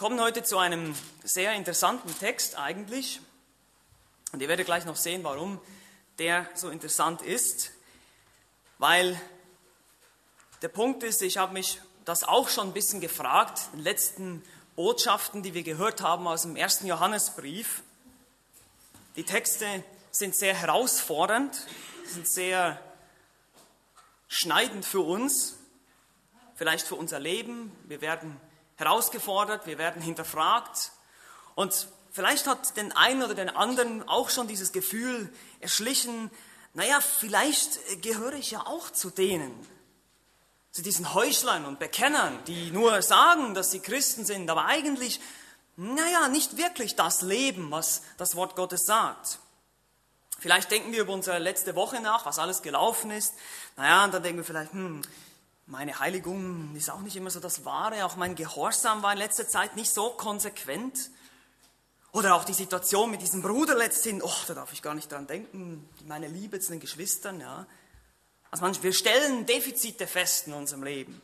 kommen heute zu einem sehr interessanten Text eigentlich. Und ihr werdet gleich noch sehen, warum der so interessant ist. Weil der Punkt ist, ich habe mich das auch schon ein bisschen gefragt, in den letzten Botschaften, die wir gehört haben aus dem 1. Johannesbrief. Die Texte sind sehr herausfordernd, sind sehr schneidend für uns, vielleicht für unser Leben. Wir werden herausgefordert, wir werden hinterfragt. Und vielleicht hat den einen oder den anderen auch schon dieses Gefühl erschlichen, naja, vielleicht gehöre ich ja auch zu denen, zu diesen Heuchlern und Bekennern, die nur sagen, dass sie Christen sind, aber eigentlich, naja, nicht wirklich das leben, was das Wort Gottes sagt. Vielleicht denken wir über unsere letzte Woche nach, was alles gelaufen ist. Naja, und dann denken wir vielleicht, meine Heiligung ist auch nicht immer so das Wahre, auch mein Gehorsam war in letzter Zeit nicht so konsequent. Oder auch die Situation mit diesem Bruder letzthin, da darf ich gar nicht dran denken, meine Liebe zu den Geschwistern, ja. Also wir stellen Defizite fest in unserem Leben.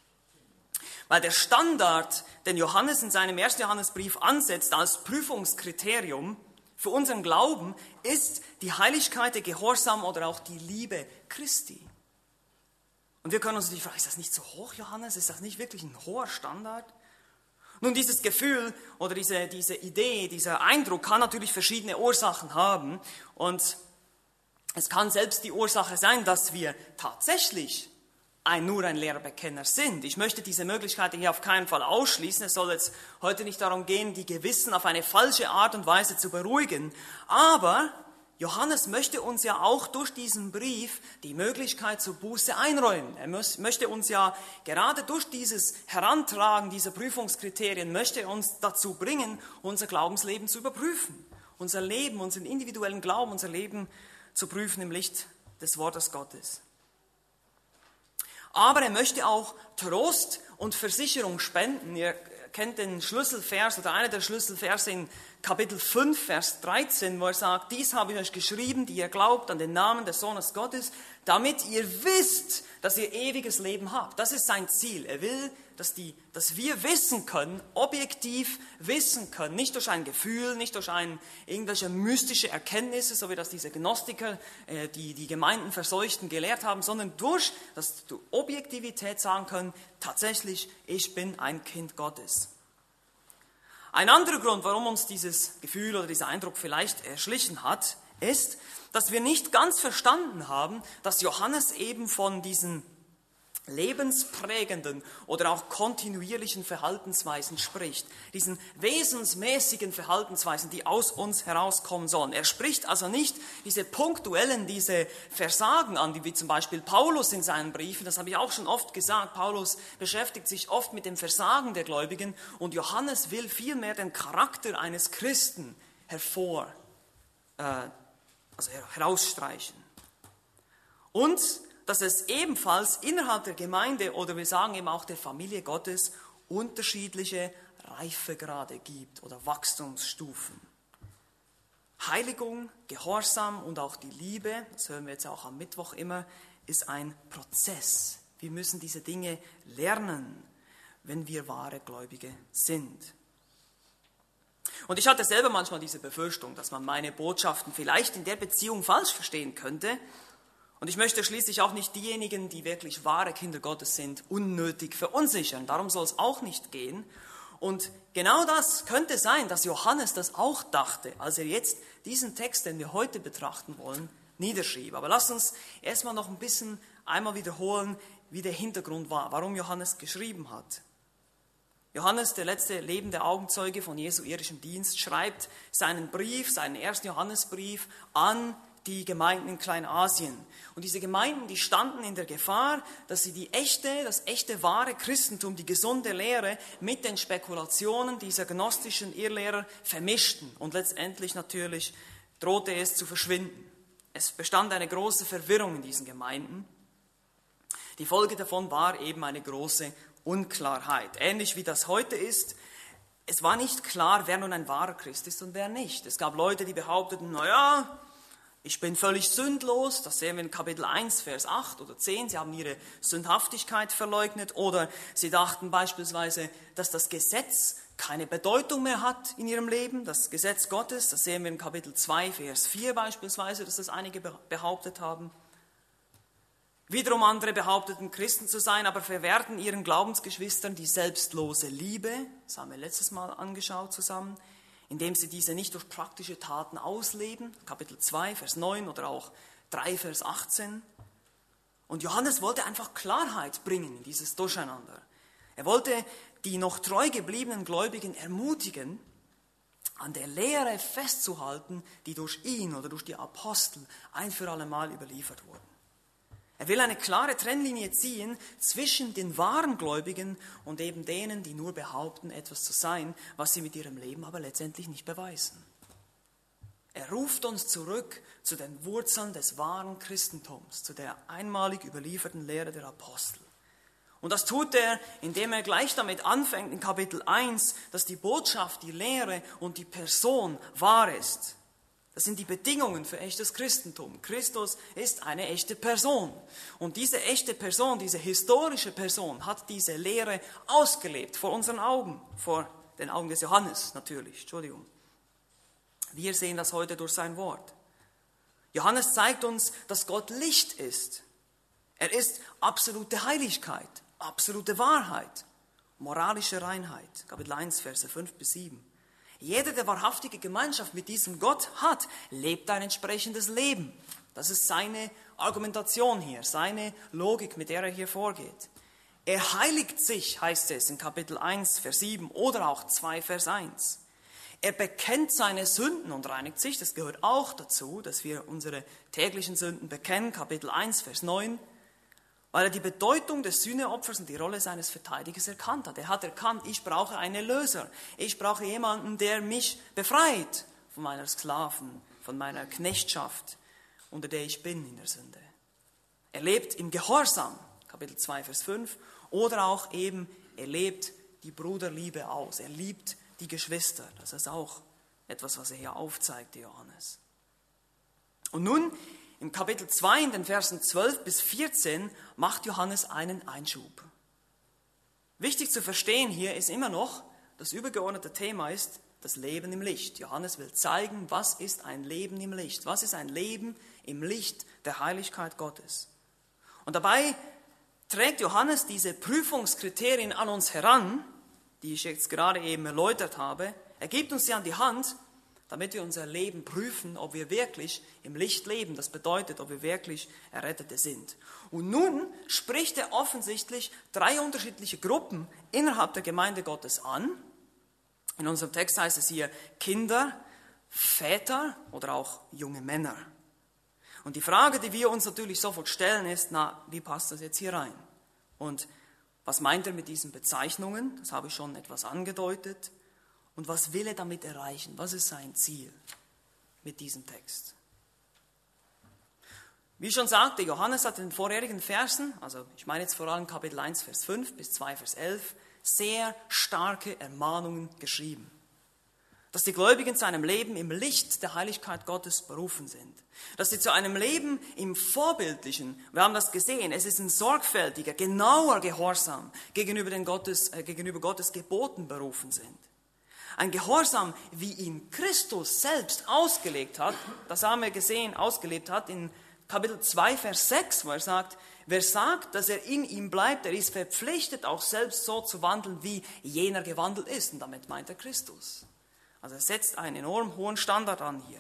Weil der Standard, den Johannes in seinem 1. Johannesbrief ansetzt als Prüfungskriterium für unseren Glauben, ist die Heiligkeit, der Gehorsam oder auch die Liebe Christi. Und wir können uns natürlich fragen, ist das nicht so hoch, Johannes? Ist das nicht wirklich ein hoher Standard? Nun, dieses Gefühl oder diese Idee, dieser Eindruck kann natürlich verschiedene Ursachen haben. Und es kann selbst die Ursache sein, dass wir tatsächlich nur ein leerer Bekenner sind. Ich möchte diese Möglichkeit hier auf keinen Fall ausschließen. Es soll jetzt heute nicht darum gehen, die Gewissen auf eine falsche Art und Weise zu beruhigen. Aber Johannes möchte uns ja auch durch diesen Brief die Möglichkeit zur Buße einräumen. Er möchte uns ja gerade durch dieses Herantragen dieser Prüfungskriterien, möchte er uns dazu bringen, unser Glaubensleben zu überprüfen. Unser Leben, unseren individuellen Glauben, unser Leben zu prüfen im Licht des Wortes Gottes. Aber er möchte auch Trost und Versicherung spenden. Ihr kennt den Schlüsselvers oder einer der Schlüsselverse in Kapitel 5, Vers 13, wo er sagt, dies habe ich euch geschrieben, die ihr glaubt an den Namen des Sohnes Gottes, damit ihr wisst, dass ihr ewiges Leben habt. Das ist sein Ziel. Er will, dass wir wissen können, objektiv wissen können, nicht durch ein Gefühl, nicht durch irgendwelche mystische Erkenntnisse, so wie das diese Gnostiker, die Gemeinden verseuchten, gelehrt haben, sondern durch Objektivität sagen können, tatsächlich, ich bin ein Kind Gottes. Ein anderer Grund, warum uns dieses Gefühl oder dieser Eindruck vielleicht erschlichen hat, ist, dass wir nicht ganz verstanden haben, dass Johannes eben von diesen lebensprägenden oder auch kontinuierlichen Verhaltensweisen spricht. Diesen wesensmäßigen Verhaltensweisen, die aus uns herauskommen sollen. Er spricht also nicht diese punktuellen, diese Versagen an, wie zum Beispiel Paulus in seinen Briefen, das habe ich auch schon oft gesagt, Paulus beschäftigt sich oft mit dem Versagen der Gläubigen und Johannes will vielmehr den Charakter eines Christen herausstreichen. Und dass es ebenfalls innerhalb der Gemeinde oder wir sagen eben auch der Familie Gottes unterschiedliche Reifegrade gibt oder Wachstumsstufen. Heiligung, Gehorsam und auch die Liebe, das hören wir jetzt auch am Mittwoch immer, ist ein Prozess. Wir müssen diese Dinge lernen, wenn wir wahre Gläubige sind. Und ich hatte selber manchmal diese Befürchtung, dass man meine Botschaften vielleicht in der Beziehung falsch verstehen könnte. Und ich möchte schließlich auch nicht diejenigen, die wirklich wahre Kinder Gottes sind, unnötig verunsichern. Darum soll es auch nicht gehen. Und genau das könnte sein, dass Johannes das auch dachte, als er jetzt diesen Text, den wir heute betrachten wollen, niederschrieb. Aber lasst uns erstmal noch ein bisschen einmal wiederholen, wie der Hintergrund war, warum Johannes geschrieben hat. Johannes, der letzte lebende Augenzeuge von Jesu irdischem Dienst, schreibt seinen Brief, seinen 1. Johannesbrief an die Gemeinden in Kleinasien. Und diese Gemeinden, die standen in der Gefahr, dass sie das echte, wahre Christentum, die gesunde Lehre mit den Spekulationen dieser gnostischen Irrlehrer vermischten. Und letztendlich natürlich drohte es zu verschwinden. Es bestand eine große Verwirrung in diesen Gemeinden. Die Folge davon war eben eine große Unklarheit. Ähnlich wie das heute ist. Es war nicht klar, wer nun ein wahrer Christ ist und wer nicht. Es gab Leute, die behaupteten, ich bin völlig sündlos, das sehen wir in Kapitel 1, Vers 8 oder 10, sie haben ihre Sündhaftigkeit verleugnet oder sie dachten beispielsweise, dass das Gesetz keine Bedeutung mehr hat in ihrem Leben, das Gesetz Gottes. Das sehen wir in Kapitel 2, Vers 4 beispielsweise, dass das einige behauptet haben. Wiederum andere behaupteten, Christen zu sein, aber verwehrten ihren Glaubensgeschwistern die selbstlose Liebe, das haben wir letztes Mal angeschaut zusammen, indem sie diese nicht durch praktische Taten ausleben, Kapitel 2, Vers 9 oder auch 3, Vers 18. Und Johannes wollte einfach Klarheit bringen in dieses Durcheinander. Er wollte die noch treu gebliebenen Gläubigen ermutigen, an der Lehre festzuhalten, die durch ihn oder durch die Apostel ein für alle Mal überliefert wurden. Er will eine klare Trennlinie ziehen zwischen den wahren Gläubigen und eben denen, die nur behaupten, etwas zu sein, was sie mit ihrem Leben aber letztendlich nicht beweisen. Er ruft uns zurück zu den Wurzeln des wahren Christentums, zu der einmalig überlieferten Lehre der Apostel. Und das tut er, indem er gleich damit anfängt in Kapitel 1, dass die Botschaft, die Lehre und die Person wahr ist. Das sind die Bedingungen für echtes Christentum. Christus ist eine echte Person. Und diese echte Person, diese historische Person hat diese Lehre ausgelebt vor unseren Augen, vor den Augen des Johannes natürlich, Entschuldigung. Wir sehen das heute durch sein Wort. Johannes zeigt uns, dass Gott Licht ist. Er ist absolute Heiligkeit, absolute Wahrheit, moralische Reinheit. Kapitel 1, Verse 5 bis 7. Jeder, der wahrhaftige Gemeinschaft mit diesem Gott hat, lebt ein entsprechendes Leben. Das ist seine Argumentation hier, seine Logik, mit der er hier vorgeht. Er heiligt sich, heißt es in Kapitel 1, Vers 7 oder auch 2, Vers 1. Er bekennt seine Sünden und reinigt sich. Das gehört auch dazu, dass wir unsere täglichen Sünden bekennen. Kapitel 1, Vers 9. Weil er die Bedeutung des Sühneopfers und die Rolle seines Verteidigers erkannt hat. Er hat erkannt, ich brauche einen Erlöser. Ich brauche jemanden, der mich befreit von meiner Sklaven, von meiner Knechtschaft, unter der ich bin in der Sünde. Er lebt im Gehorsam, Kapitel 2, Vers 5, oder auch eben, er lebt die Bruderliebe aus. Er liebt die Geschwister. Das ist auch etwas, was er hier aufzeigt, Johannes. Und nun, im Kapitel 2, in den Versen 12 bis 14, macht Johannes einen Einschub. Wichtig zu verstehen hier ist immer noch, das übergeordnete Thema ist das Leben im Licht. Johannes will zeigen, was ist ein Leben im Licht? Was ist ein Leben im Licht der Heiligkeit Gottes? Und dabei trägt Johannes diese Prüfungskriterien an uns heran, die ich jetzt gerade eben erläutert habe. Er gibt uns sie an die Hand, damit wir unser Leben prüfen, ob wir wirklich im Licht leben. Das bedeutet, ob wir wirklich Errettete sind. Und nun spricht er offensichtlich 3 unterschiedliche Gruppen innerhalb der Gemeinde Gottes an. In unserem Text heißt es hier Kinder, Väter oder auch junge Männer. Und die Frage, die wir uns natürlich sofort stellen, ist, wie passt das jetzt hier rein? Und was meint er mit diesen Bezeichnungen? Das habe ich schon etwas angedeutet. Und was will er damit erreichen? Was ist sein Ziel mit diesem Text? Wie ich schon sagte, Johannes hat in den vorherigen Versen, also ich meine jetzt vor allem Kapitel 1, Vers 5 bis 2, Vers 11, sehr starke Ermahnungen geschrieben. Dass die Gläubigen zu einem Leben im Licht der Heiligkeit Gottes berufen sind. Dass sie zu einem Leben im Vorbildlichen, wir haben das gesehen, es ist ein sorgfältiger, genauer Gehorsam gegenüber Gottes Geboten berufen sind. Ein Gehorsam, wie ihn Christus selbst ausgelegt hat, das haben wir gesehen, ausgelebt hat in Kapitel 2, Vers 6, wo er sagt, wer sagt, dass er in ihm bleibt, der ist verpflichtet, auch selbst so zu wandeln, wie jener gewandelt ist. Und damit meint er Christus. Also er setzt einen enorm hohen Standard an hier.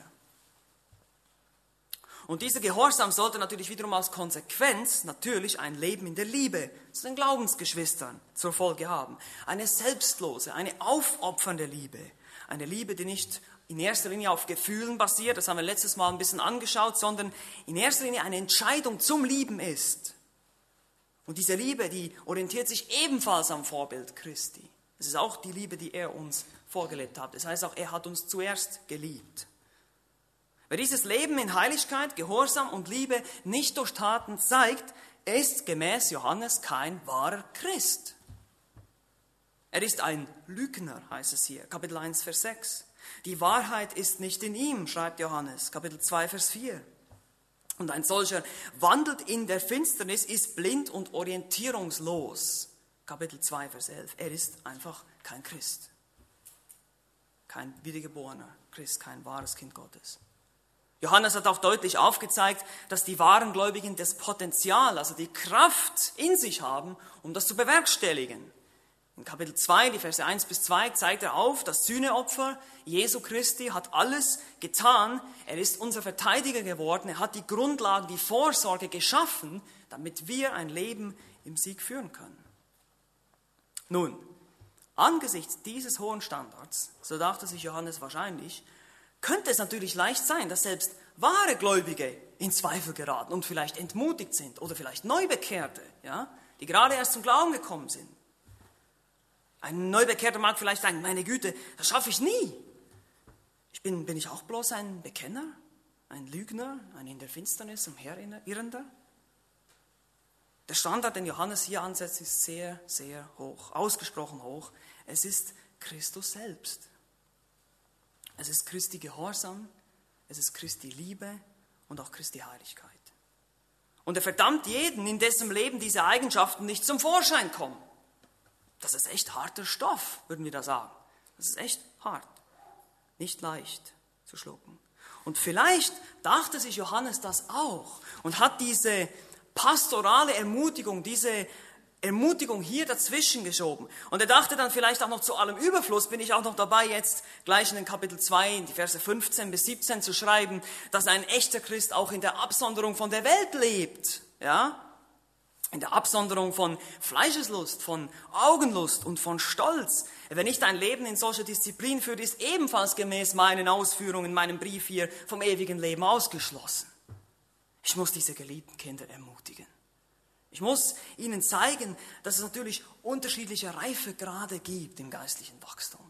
Und dieser Gehorsam sollte natürlich wiederum als Konsequenz natürlich ein Leben in der Liebe zu den Glaubensgeschwistern zur Folge haben. Eine selbstlose, eine aufopfernde Liebe. Eine Liebe, die nicht in erster Linie auf Gefühlen basiert, das haben wir letztes Mal ein bisschen angeschaut, sondern in erster Linie eine Entscheidung zum Lieben ist. Und diese Liebe, die orientiert sich ebenfalls am Vorbild Christi. Das ist auch die Liebe, die er uns vorgelebt hat. Das heißt auch, er hat uns zuerst geliebt. Wer dieses Leben in Heiligkeit, Gehorsam und Liebe nicht durch Taten zeigt, ist gemäß Johannes kein wahrer Christ. Er ist ein Lügner, heißt es hier, Kapitel 1, Vers 6. Die Wahrheit ist nicht in ihm, schreibt Johannes, Kapitel 2, Vers 4. Und ein solcher wandelt in der Finsternis, ist blind und orientierungslos, Kapitel 2, Vers 11. Er ist einfach kein Christ. kein wiedergeborener Christ, kein wahres Kind Gottes. Johannes hat auch deutlich aufgezeigt, dass die wahren Gläubigen das Potenzial, also die Kraft in sich haben, um das zu bewerkstelligen. In Kapitel 2, die Verse 1 bis 2, zeigt er auf, das Sühneopfer Jesu Christi hat alles getan. Er ist unser Verteidiger geworden. Er hat die Grundlagen, die Vorsorge geschaffen, damit wir ein Leben im Sieg führen können. Nun, angesichts dieses hohen Standards, so dachte sich Johannes wahrscheinlich, könnte es natürlich leicht sein, dass selbst wahre Gläubige in Zweifel geraten und vielleicht entmutigt sind oder vielleicht Neubekehrte, ja, die gerade erst zum Glauben gekommen sind. Ein Neubekehrter mag vielleicht sagen, meine Güte, das schaffe ich nie. Bin ich auch bloß ein Bekenner, ein Lügner, ein in der Finsternis umherirrender? Der Standard, den Johannes hier ansetzt, ist sehr, sehr hoch, ausgesprochen hoch. Es ist Christus selbst. Es ist Christi Gehorsam, es ist Christi Liebe und auch Christi Heiligkeit. Und er verdammt jeden, in dessen Leben diese Eigenschaften nicht zum Vorschein kommen. Das ist echt harter Stoff, würden wir da sagen. Das ist echt hart, nicht leicht zu schlucken. Und vielleicht dachte sich Johannes das auch und hat diese pastorale Ermutigung, diese Ermutigung hier dazwischen geschoben. Und er dachte dann vielleicht auch noch zu allem Überfluss, bin ich auch noch dabei, jetzt gleich in den Kapitel 2, in die Verse 15 bis 17 zu schreiben, dass ein echter Christ auch in der Absonderung von der Welt lebt. Ja? In der Absonderung von Fleischeslust, von Augenlust und von Stolz. Wer nicht ein Leben in solcher Disziplin führt, ist ebenfalls gemäß meinen Ausführungen, meinem Brief hier, vom ewigen Leben ausgeschlossen. Ich muss diese geliebten Kinder ermutigen. Ich muss ihnen zeigen, dass es natürlich unterschiedliche Reifegrade gibt im geistlichen Wachstum.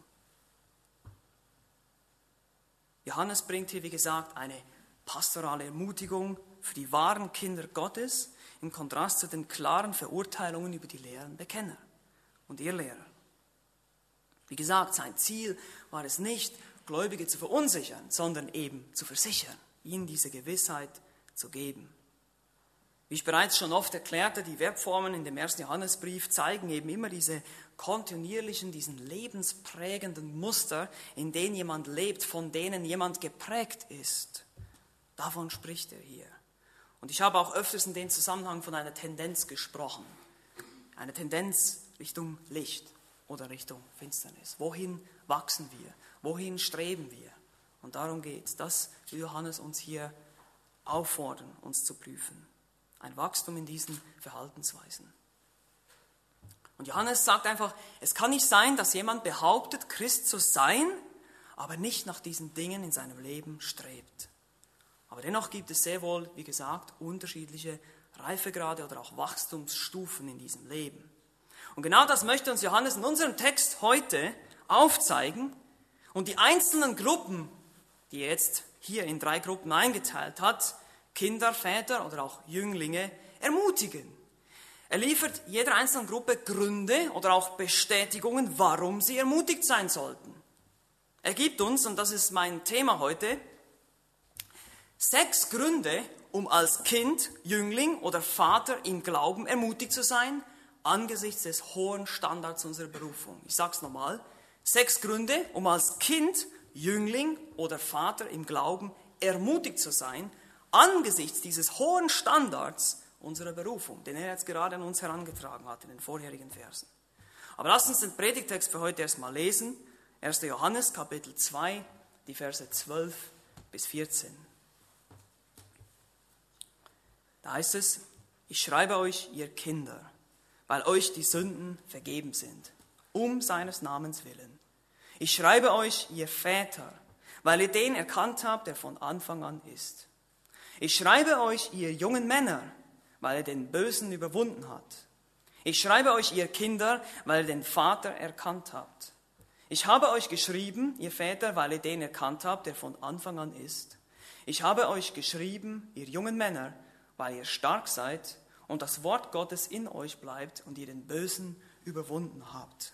Johannes bringt hier, wie gesagt, eine pastorale Ermutigung für die wahren Kinder Gottes im Kontrast zu den klaren Verurteilungen über die leeren Bekenner und ihr Lehrer. Wie gesagt, sein Ziel war es nicht, Gläubige zu verunsichern, sondern eben zu versichern, ihnen diese Gewissheit zu geben. Wie ich bereits schon oft erklärte, die Verbformen in dem 1. Johannesbrief zeigen eben immer diese kontinuierlichen, diesen lebensprägenden Muster, in denen jemand lebt, von denen jemand geprägt ist. Davon spricht er hier. Und ich habe auch öfters in dem Zusammenhang von einer Tendenz gesprochen. Eine Tendenz Richtung Licht oder Richtung Finsternis. Wohin wachsen wir? Wohin streben wir? Und darum geht es. Das will Johannes uns hier auffordern, uns zu prüfen. Ein Wachstum in diesen Verhaltensweisen. Und Johannes sagt einfach, es kann nicht sein, dass jemand behauptet, Christ zu sein, aber nicht nach diesen Dingen in seinem Leben strebt. Aber dennoch gibt es sehr wohl, wie gesagt, unterschiedliche Reifegrade oder auch Wachstumsstufen in diesem Leben. Und genau das möchte uns Johannes in unserem Text heute aufzeigen. Und die einzelnen Gruppen, die er jetzt hier in 3 Gruppen eingeteilt hat, Kinder, Väter oder auch Jünglinge, ermutigen. Er liefert jeder einzelnen Gruppe Gründe oder auch Bestätigungen, warum sie ermutigt sein sollten. Er gibt uns, und das ist mein Thema heute, 6 Gründe, um als Kind, Jüngling oder Vater im Glauben ermutigt zu sein, angesichts des hohen Standards unserer Berufung. Ich sage es nochmal, 6 Gründe, um als Kind, Jüngling oder Vater im Glauben ermutigt zu sein, angesichts dieses hohen Standards unserer Berufung, den er jetzt gerade an uns herangetragen hat in den vorherigen Versen. Aber lasst uns den Predigtext für heute erstmal lesen. 1. Johannes, Kapitel 2, die Verse 12 bis 14. Da heißt es, ich schreibe euch, ihr Kinder, weil euch die Sünden vergeben sind, um seines Namens willen. Ich schreibe euch, ihr Väter, weil ihr den erkannt habt, der von Anfang an ist. Ich schreibe euch, ihr jungen Männer, weil er den Bösen überwunden hat. Ich schreibe euch, ihr Kinder, weil ihr den Vater erkannt habt. Ich habe euch geschrieben, ihr Väter, weil ihr den erkannt habt, der von Anfang an ist. Ich habe euch geschrieben, ihr jungen Männer, weil ihr stark seid und das Wort Gottes in euch bleibt und ihr den Bösen überwunden habt.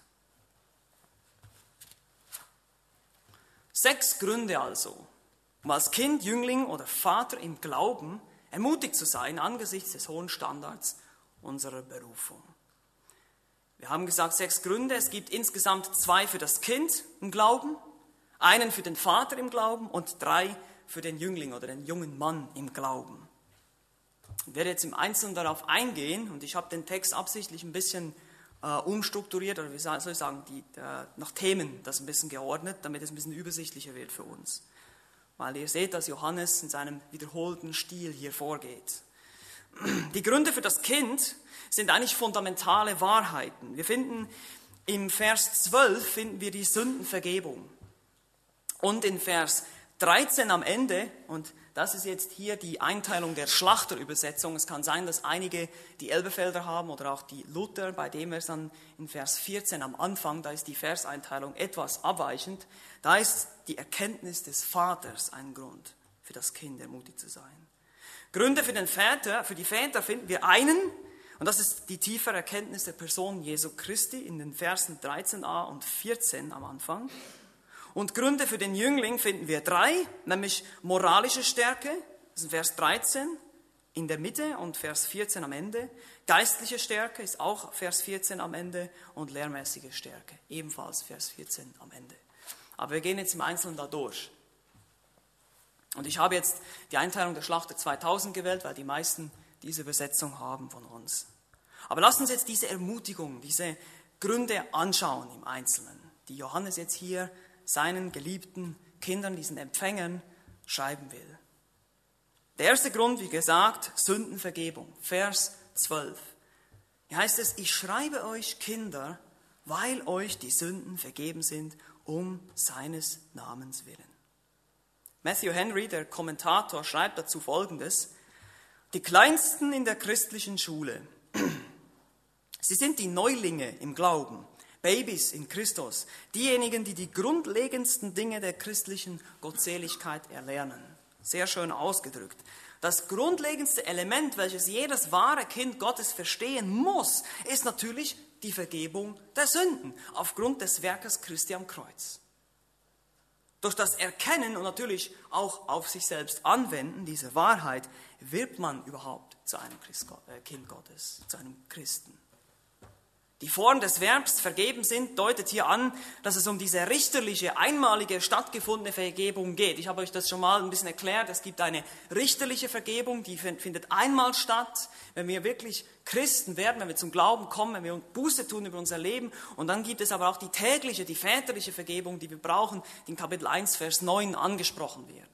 6 Gründe also, um als Kind, Jüngling oder Vater im Glauben ermutigt zu sein angesichts des hohen Standards unserer Berufung. Wir haben gesagt 6 Gründe, es gibt insgesamt 2 für das Kind im Glauben, einen für den Vater im Glauben und 3 für den Jüngling oder den jungen Mann im Glauben. Ich werde jetzt im Einzelnen darauf eingehen und ich habe den Text absichtlich ein bisschen umstrukturiert, oder wie soll ich sagen, nach Themen das ein bisschen geordnet, damit es ein bisschen übersichtlicher wird für uns. Weil ihr seht, dass Johannes in seinem wiederholten Stil hier vorgeht. Die Gründe für das Kind sind eigentlich fundamentale Wahrheiten. Wir finden im Vers 12 finden wir die Sündenvergebung. Und in Vers 13 am Ende, und das ist jetzt hier die Einteilung der Schlachterübersetzung. Es kann sein, dass einige die Elberfelder haben oder auch die Luther, bei dem es dann in Vers 14 am Anfang, da ist die Verseinteilung etwas abweichend. Da ist die Erkenntnis des Vaters ein Grund für das Kind, ermutigt zu sein. Gründe für die Väter finden wir einen, und das ist die tiefere Erkenntnis der Person Jesu Christi in den Versen 13a und 14 am Anfang. Und Gründe für den Jüngling finden wir 3, nämlich moralische Stärke, das ist Vers 13 in der Mitte und Vers 14 am Ende. Geistliche Stärke ist auch Vers 14 am Ende und lehrmäßige Stärke, ebenfalls Vers 14 am Ende. Aber wir gehen jetzt im Einzelnen da durch. Und ich habe jetzt die Einteilung der Schlachter 2000 gewählt, weil die meisten diese Übersetzung haben von uns. Aber lasst uns jetzt diese Ermutigung, diese Gründe anschauen im Einzelnen, die Johannes jetzt hier seinen geliebten Kindern, diesen Empfängern, schreiben will. Der erste Grund, wie gesagt, Sündenvergebung, Vers 12. Hier heißt es, ich schreibe euch Kinder, weil euch die Sünden vergeben sind, um seines Namens willen. Matthew Henry, der Kommentator, schreibt dazu Folgendes: Die Kleinsten in der christlichen Schule, sie sind die Neulinge im Glauben, Babys in Christus, diejenigen, die die grundlegendsten Dinge der christlichen Gottseligkeit erlernen. Sehr schön ausgedrückt. Das grundlegendste Element, welches jedes wahre Kind Gottes verstehen muss, ist natürlich die Vergebung der Sünden aufgrund des Werkes Christi am Kreuz. Durch das Erkennen und natürlich auch auf sich selbst anwenden dieser Wahrheit wird man überhaupt zu einem Kind Gottes, zu einem Christen. Die Form des Verbs vergeben sind deutet hier an, dass es um diese richterliche, einmalige, stattgefundene Vergebung geht. Ich habe euch das schon mal ein bisschen erklärt. Es gibt eine richterliche Vergebung, die findet einmal statt, wenn wir wirklich Christen werden, wenn wir zum Glauben kommen, wenn wir Buße tun über unser Leben. Und dann gibt es aber auch die tägliche, die väterliche Vergebung, die wir brauchen, die in Kapitel 1, Vers 9 angesprochen wird.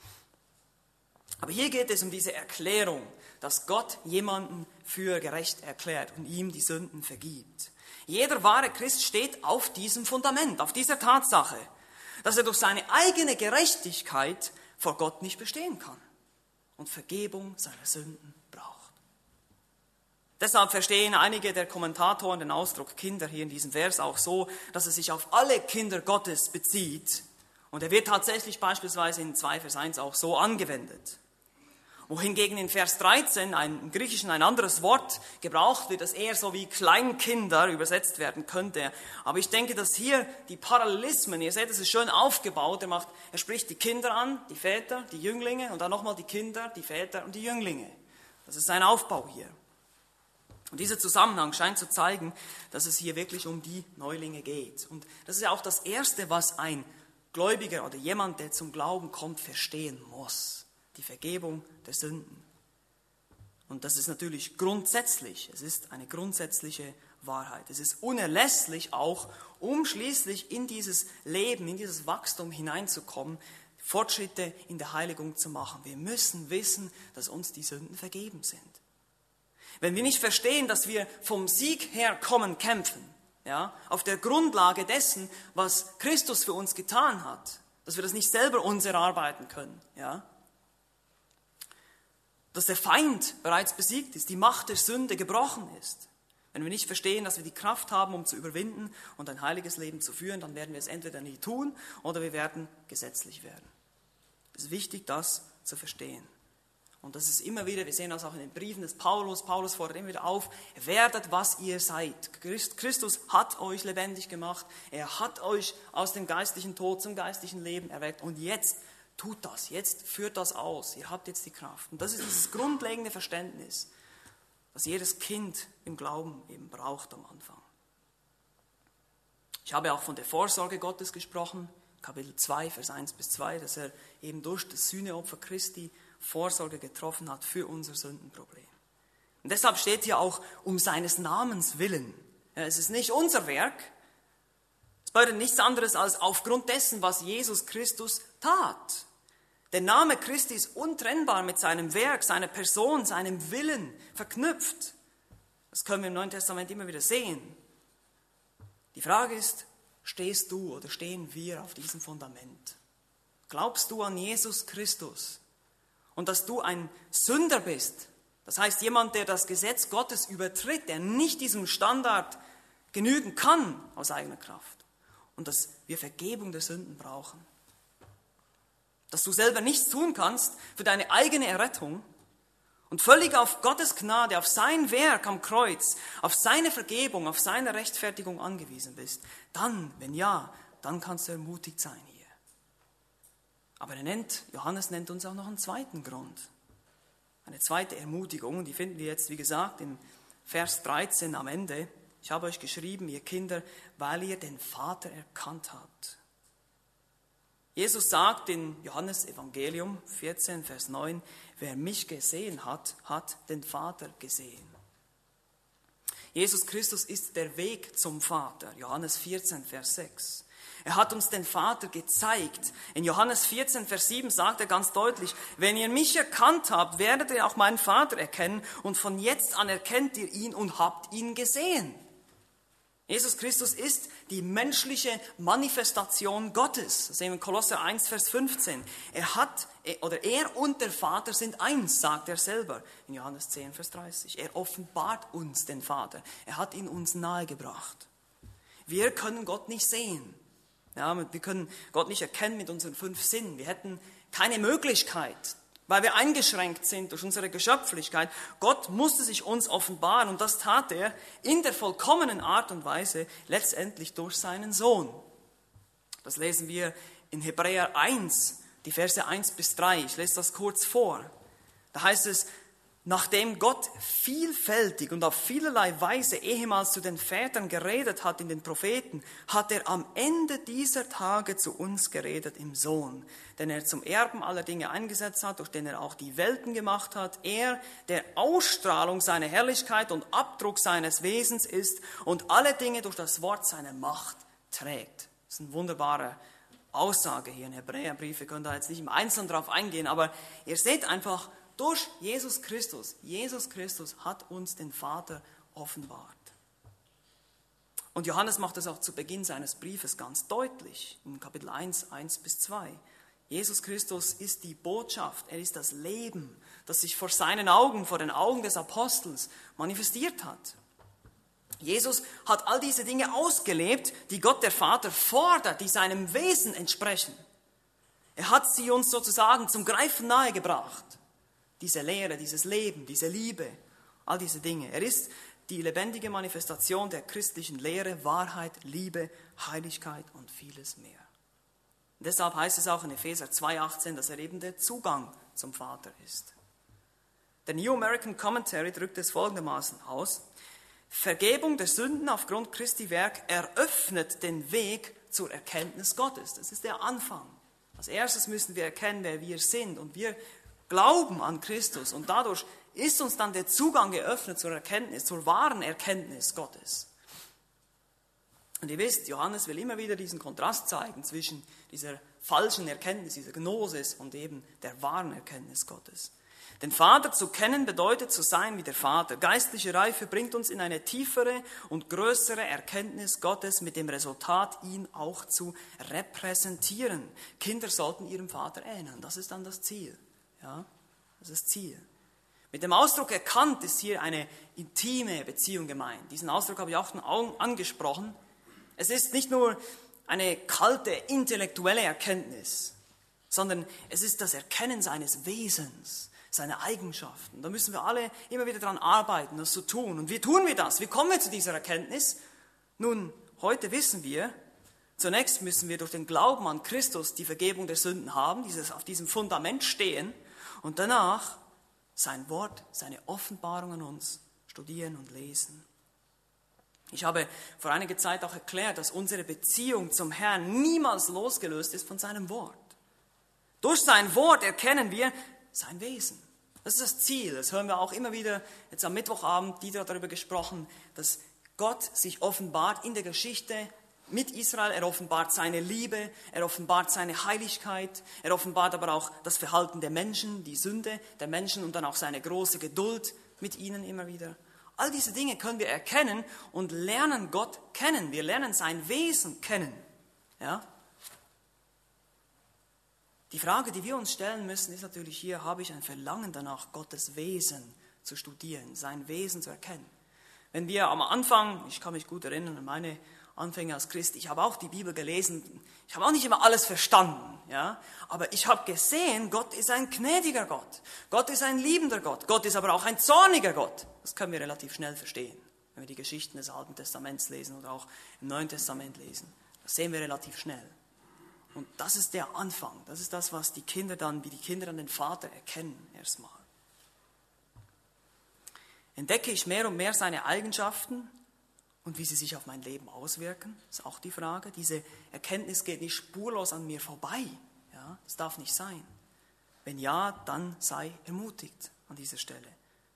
Aber hier geht es um diese Erklärung, dass Gott jemanden für gerecht erklärt und ihm die Sünden vergibt. Jeder wahre Christ steht auf diesem Fundament, auf dieser Tatsache, dass er durch seine eigene Gerechtigkeit vor Gott nicht bestehen kann und Vergebung seiner Sünden braucht. Deshalb verstehen einige der Kommentatoren den Ausdruck Kinder hier in diesem Vers auch so, dass er sich auf alle Kinder Gottes bezieht. Und er wird tatsächlich beispielsweise in 2 Vers 1 auch so angewendet. Wohingegen in Vers 13 im Griechischen ein anderes Wort gebraucht wird, das eher so wie Kleinkinder übersetzt werden könnte. Aber ich denke, dass hier die Parallelismen, ihr seht, es ist schön aufgebaut, er spricht die Kinder an, die Väter, die Jünglinge und dann nochmal die Kinder, die Väter und die Jünglinge. Das ist sein Aufbau hier. Und dieser Zusammenhang scheint zu zeigen, dass es hier wirklich um die Neulinge geht. Und das ist ja auch das Erste, was ein Gläubiger oder jemand, der zum Glauben kommt, verstehen muss. Die Vergebung der Sünden. Und das ist natürlich grundsätzlich, es ist eine grundsätzliche Wahrheit. Es ist unerlässlich auch, um schließlich in dieses Leben, in dieses Wachstum hineinzukommen, Fortschritte in der Heiligung zu machen. Wir müssen wissen, dass uns die Sünden vergeben sind. Wenn wir nicht verstehen, dass wir vom Sieg her kommen kämpfen, ja, auf der Grundlage dessen, was Christus für uns getan hat, dass wir das nicht selber uns erarbeiten können, ja, dass der Feind bereits besiegt ist, die Macht der Sünde gebrochen ist. Wenn wir nicht verstehen, dass wir die Kraft haben, um zu überwinden und ein heiliges Leben zu führen, dann werden wir es entweder nie tun oder wir werden gesetzlich werden. Es ist wichtig, das zu verstehen. Und das ist immer wieder, wir sehen das auch in den Briefen des Paulus. Paulus fordert immer wieder auf, werdet, was ihr seid. Christus hat euch lebendig gemacht. Er hat euch aus dem geistlichen Tod zum geistlichen Leben erweckt. Und jetzt tut das, jetzt führt das aus, ihr habt jetzt die Kraft. Und das ist dieses grundlegende Verständnis, das jedes Kind im Glauben eben braucht am Anfang. Ich habe auch von der Vorsorge Gottes gesprochen, Kapitel 2, Vers 1 bis 2, dass er eben durch das Sühneopfer Christi Vorsorge getroffen hat für unser Sündenproblem. Und deshalb steht hier auch um seines Namens willen. Ja, es ist nicht unser Werk. Es bedeutet nichts anderes als aufgrund dessen, was Jesus Christus tat. Der Name Christi ist untrennbar mit seinem Werk, seiner Person, seinem Willen verknüpft. Das können wir im Neuen Testament immer wieder sehen. Die Frage ist, stehst du oder stehen wir auf diesem Fundament? Glaubst du an Jesus Christus und dass du ein Sünder bist? Das heißt, jemand, der das Gesetz Gottes übertritt, der nicht diesem Standard genügen kann aus eigener Kraft. Und dass wir Vergebung der Sünden brauchen. Dass du selber nichts tun kannst für deine eigene Errettung und völlig auf Gottes Gnade, auf sein Werk am Kreuz, auf seine Vergebung, auf seine Rechtfertigung angewiesen bist. Dann, wenn ja, dann kannst du ermutigt sein hier. Aber Johannes nennt uns auch noch einen zweiten Grund. Eine zweite Ermutigung, die finden wir jetzt, wie gesagt, im Vers 13 am Ende. Ich habe euch geschrieben, ihr Kinder, weil ihr den Vater erkannt habt. Jesus sagt in Johannes Evangelium 14, Vers 9, wer mich gesehen hat, hat den Vater gesehen. Jesus Christus ist der Weg zum Vater. Johannes 14, Vers 6. Er hat uns den Vater gezeigt. In Johannes 14, Vers 7 sagt er ganz deutlich, wenn ihr mich erkannt habt, werdet ihr auch meinen Vater erkennen und von jetzt an erkennt ihr ihn und habt ihn gesehen. Jesus Christus ist die menschliche Manifestation Gottes. Das sehen wir in Kolosser 1, Vers 15. Er und der Vater sind eins, sagt er selber in Johannes 10, Vers 30. Er offenbart uns den Vater. Er hat ihn uns nahegebracht. Wir können Gott nicht sehen. Ja, wir können Gott nicht erkennen mit unseren 5 Sinnen. Wir hätten keine Möglichkeit, weil wir eingeschränkt sind durch unsere Geschöpflichkeit. Gott musste sich uns offenbaren und das tat er in der vollkommenen Art und Weise, letztendlich durch seinen Sohn. Das lesen wir in Hebräer 1, die Verse 1 bis 3. Ich lese das kurz vor. Da heißt es, nachdem Gott vielfältig und auf vielerlei Weise ehemals zu den Vätern geredet hat in den Propheten, hat er am Ende dieser Tage zu uns geredet im Sohn, den er zum Erben aller Dinge eingesetzt hat, durch den er auch die Welten gemacht hat. Er, der Ausstrahlung seiner Herrlichkeit und Abdruck seines Wesens ist und alle Dinge durch das Wort seiner Macht trägt. Das ist eine wunderbare Aussage hier in Hebräerbrief. Wir können da jetzt nicht im Einzelnen drauf eingehen, aber ihr seht einfach, durch Jesus Christus hat uns den Vater offenbart. Und Johannes macht das auch zu Beginn seines Briefes ganz deutlich, in Kapitel 1, 1 bis 2. Jesus Christus ist die Botschaft, er ist das Leben, das sich vor seinen Augen, vor den Augen des Apostels manifestiert hat. Jesus hat all diese Dinge ausgelebt, die Gott der Vater fordert, die seinem Wesen entsprechen. Er hat sie uns sozusagen zum Greifen nahegebracht. Diese Lehre, dieses Leben, diese Liebe, all diese Dinge. Er ist die lebendige Manifestation der christlichen Lehre, Wahrheit, Liebe, Heiligkeit und vieles mehr. Und deshalb heißt es auch in Epheser 2,18, dass er eben der Zugang zum Vater ist. Der New American Commentary drückt es folgendermaßen aus: Vergebung der Sünden aufgrund Christi Werk eröffnet den Weg zur Erkenntnis Gottes. Das ist der Anfang. Als erstes müssen wir erkennen, wer wir sind, und wir glauben an Christus und dadurch ist uns dann der Zugang geöffnet zur Erkenntnis, zur wahren Erkenntnis Gottes. Und ihr wisst, Johannes will immer wieder diesen Kontrast zeigen zwischen dieser falschen Erkenntnis, dieser Gnosis und eben der wahren Erkenntnis Gottes. Den Vater zu kennen bedeutet zu sein wie der Vater. Geistliche Reife bringt uns in eine tiefere und größere Erkenntnis Gottes mit dem Resultat, ihn auch zu repräsentieren. Kinder sollten ihrem Vater ähneln, das ist dann das Ziel. Ja, das ist das Ziel. Mit dem Ausdruck erkannt ist hier eine intime Beziehung gemeint. Diesen Ausdruck habe ich auch schon angesprochen. Es ist nicht nur eine kalte intellektuelle Erkenntnis, sondern es ist das Erkennen seines Wesens, seiner Eigenschaften. Da müssen wir alle immer wieder daran arbeiten, das zu tun. Und wie tun wir das? Wie kommen wir zu dieser Erkenntnis? Nun, heute wissen wir, zunächst müssen wir durch den Glauben an Christus die Vergebung der Sünden haben, auf diesem Fundament stehen und danach sein Wort, seine Offenbarung an uns studieren und lesen. Ich habe vor einiger Zeit auch erklärt, dass unsere Beziehung zum Herrn niemals losgelöst ist von seinem Wort. Durch sein Wort erkennen wir sein Wesen. Das ist das Ziel. Das hören wir auch immer wieder. Jetzt am Mittwochabend, Dieter hat darüber gesprochen, dass Gott sich offenbart in der Geschichte mit Israel. Er offenbart seine Liebe, er offenbart seine Heiligkeit, er offenbart aber auch das Verhalten der Menschen, die Sünde der Menschen und dann auch seine große Geduld mit ihnen immer wieder. All diese Dinge können wir erkennen und lernen Gott kennen. Wir lernen sein Wesen kennen. Ja? Die Frage, die wir uns stellen müssen, ist natürlich hier, habe ich ein Verlangen danach, Gottes Wesen zu studieren, sein Wesen zu erkennen. Wenn wir am Anfang, ich kann mich gut erinnern an meine Anfänge als Christ, ich habe auch die Bibel gelesen, ich habe auch nicht immer alles verstanden, ja? Aber ich habe gesehen, Gott ist ein gnädiger Gott, Gott ist ein liebender Gott, Gott ist aber auch ein zorniger Gott. Das können wir relativ schnell verstehen, wenn wir die Geschichten des Alten Testaments lesen oder auch im Neuen Testament lesen. Das sehen wir relativ schnell. Und das ist der Anfang, das ist das, was wie die Kinder dann den Vater erkennen erstmal. Entdecke ich mehr und mehr seine Eigenschaften und wie sie sich auf mein Leben auswirken, ist auch die Frage. Diese Erkenntnis geht nicht spurlos an mir vorbei. Ja, das darf nicht sein. Wenn ja, dann sei ermutigt an dieser Stelle.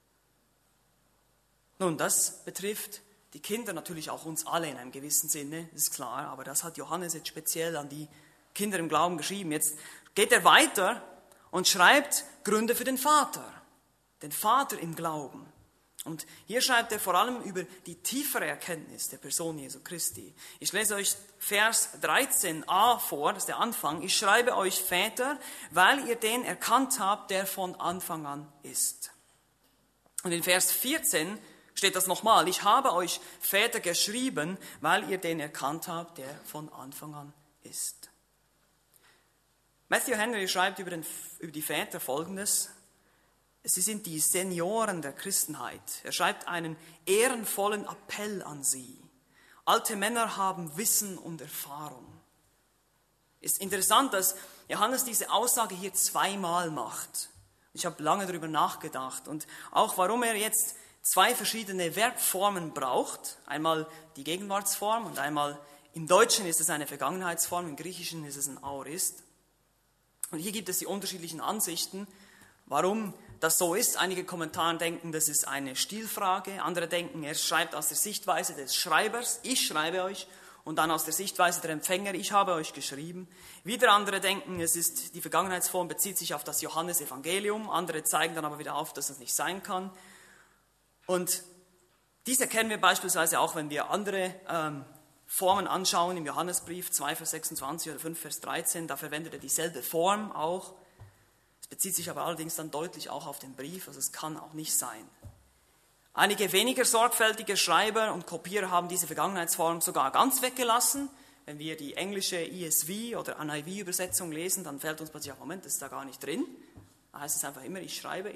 Nun, das betrifft die Kinder, natürlich auch uns alle in einem gewissen Sinne, ist klar, aber das hat Johannes jetzt speziell an die Kinder im Glauben geschrieben. Jetzt geht er weiter und schreibt Gründe für den Vater im Glauben. Und hier schreibt er vor allem über die tiefere Erkenntnis der Person Jesu Christi. Ich lese euch Vers 13a vor, das ist der Anfang. Ich schreibe euch Väter, weil ihr den erkannt habt, der von Anfang an ist. Und in Vers 14 steht das nochmal. Ich habe euch Väter geschrieben, weil ihr den erkannt habt, der von Anfang an ist. Matthew Henry schreibt über die Väter Folgendes. Sie sind die Senioren der Christenheit. Er schreibt einen ehrenvollen Appell an sie. Alte Männer haben Wissen und Erfahrung. Ist interessant, dass Johannes diese Aussage hier zweimal macht. Ich habe lange darüber nachgedacht und auch warum er jetzt zwei verschiedene Verbformen braucht. Einmal die Gegenwartsform und einmal im Deutschen ist es eine Vergangenheitsform, im Griechischen ist es ein Aorist. Und hier gibt es die unterschiedlichen Ansichten, warum das so ist. Einige Kommentare denken, das ist eine Stilfrage. Andere denken, er schreibt aus der Sichtweise des Schreibers, ich schreibe euch. Und dann aus der Sichtweise der Empfänger, ich habe euch geschrieben. Wieder andere denken, die Vergangenheitsform bezieht sich auf das Johannesevangelium. Andere zeigen dann aber wieder auf, dass das nicht sein kann. Und dies erkennen wir beispielsweise auch, wenn wir andere Formen anschauen im Johannesbrief 2, Vers 26 oder 5, Vers 13. Da verwendet er dieselbe Form auch. Bezieht sich aber allerdings dann deutlich auch auf den Brief, also es kann auch nicht sein. Einige weniger sorgfältige Schreiber und Kopierer haben diese Vergangenheitsform sogar ganz weggelassen. Wenn wir die englische ESV oder NIV-Übersetzung lesen, dann fällt uns plötzlich auf, Moment, das ist da gar nicht drin. Da heißt es einfach immer, ich schreibe.